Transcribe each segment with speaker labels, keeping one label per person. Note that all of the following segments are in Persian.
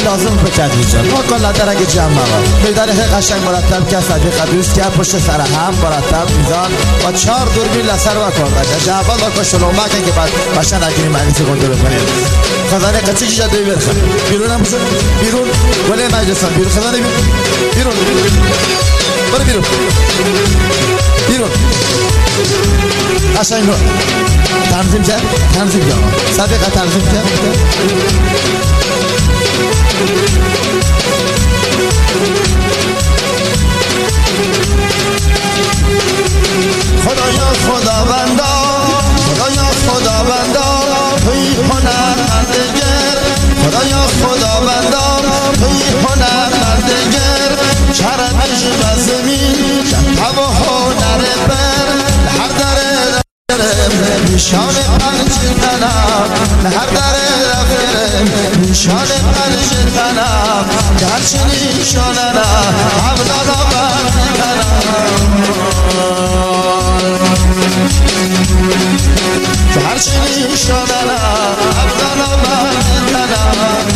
Speaker 1: لازم بکردی جان ما کلا درک جمع موا میدان قشنگ مرتب که صدیق دوست که پشت سر هم مرتب میزان با 4 دوربین لسر و کرده که اول با شلومه که بعد باشن اگه معنی کنترل کنیم خزانه قصه چی جدوی برخ بیرون هم بشون بیرون ولی مجلسان بیرون خزانه بیرون برو بیرون بیرون قشنگ رو تنظیم کرد صدیقه تنظیم کرد خدایا خداوندا توی هنرمندگر خدایا خداوندا توی هنرمندگر چرمش و زمین هوا هنر بر هر در نشان پنج تنم هر در نشان پنج تنم گرچه نشانم حولالا بر تنم گرچه نشانم حولالا بر تنم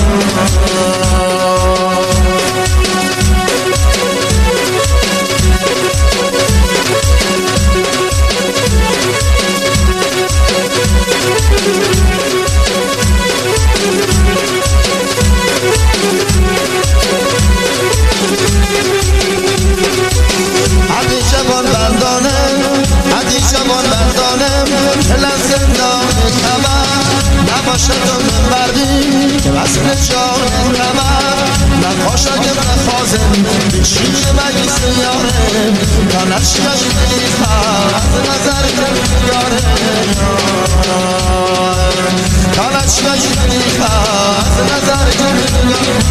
Speaker 1: عدی جوان بردانم دل از زندان کمر نباشد و مردی که وصل جان کمر نباشد و خازم بشین مگی سیاره تا نشکش نیخم از نظر کمیاره تا نشکش نیخم از نظر کمیاره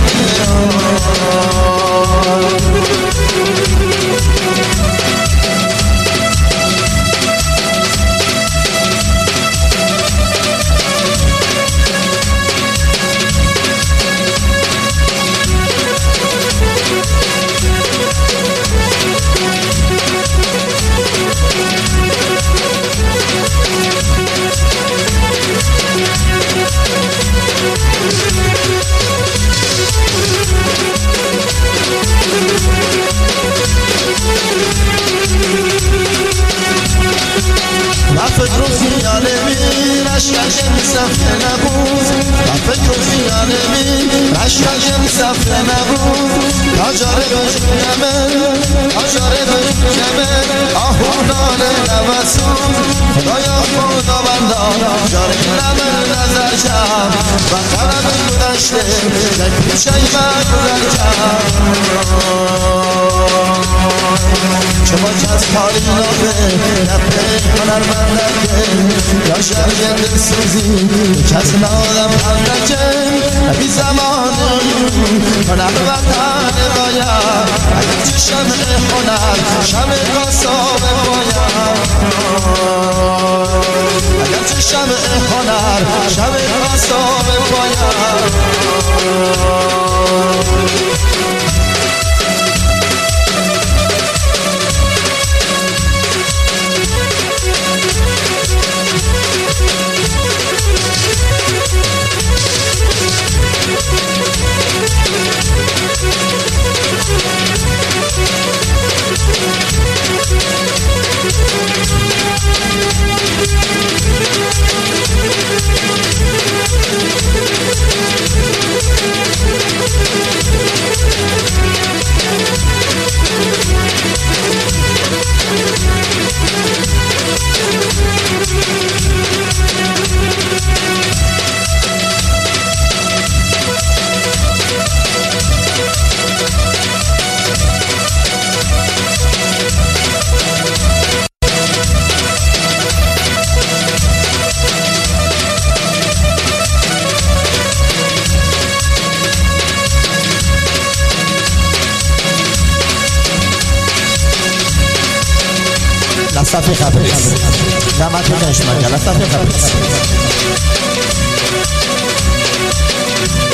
Speaker 1: فکر و خیال می رشتم سفر نبود فکر و خیال می رشتم سفر نبود تاجاره بشکنمه آهونان نوسون خدایا خداوندا جاره نمه نظر جم و قلب گذشته که پیشه من گذشتم شما کس کاری نابه نپه هنرمندگه یا شرگه دلسوزی کس نادم پندگه بی زمانی هنر وطن باید اگه چه شمع هنر شمع قصاب باید اگه چه شمع هنر شمع قصاب باید صفحه خبریست نمت نشمن صفحه خبریست